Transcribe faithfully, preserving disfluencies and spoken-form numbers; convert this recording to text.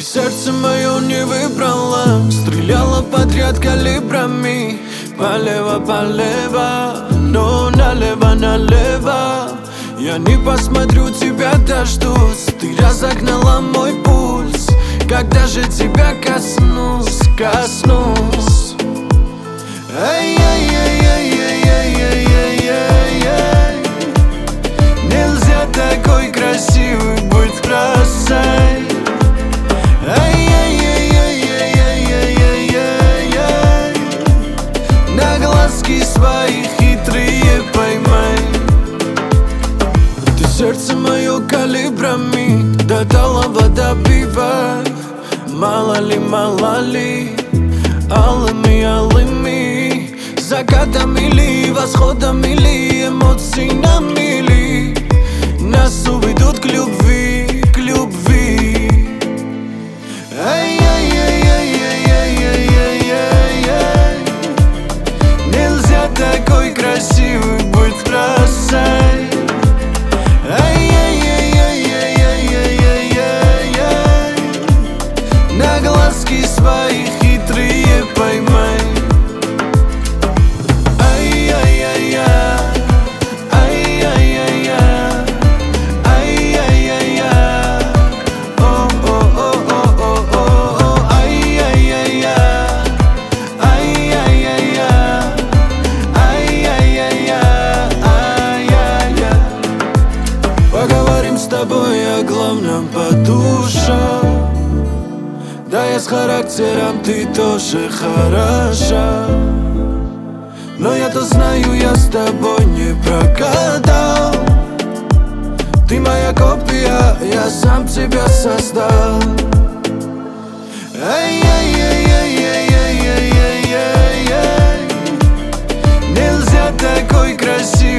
сердце мое не выбрала, стреляла подряд калибрами. Полево, полево, но налево, налево. Я не посмотрю, тебя дождусь. Ты разогнала мой пульс. Когда же тебя коснусь, коснусь. Ай-яй-яй-яй-яй-яй-яй-яй. Нельзя такой красивый быть красой. Ай-яй-яй-яй-яй-яй-яй-яй. На глазки свои хитрые поймай. Ты сердце мое калибрами, до талого добивай. Мало ли, мало ли, алыми, алыми закатами ли, восходами ли, эмоции на мили нас уведут к любви, к любви. Ай-яй-яй-яй-яй-яй-яй-яй. Нельзя такой красивый быть красой. Ай-яй-яй-яй-яй-яй-яй. На глазки свои хитрые поймай. Поговорим с тобой о главном по душам. Да, я с характером, ты тоже хороша. Но я-то знаю, я с тобой не прогадал. Ты моя копия, я сам тебя создал. Ай-яй-яй-яй-яй-яй-яй-яй. Нельзя такой красивый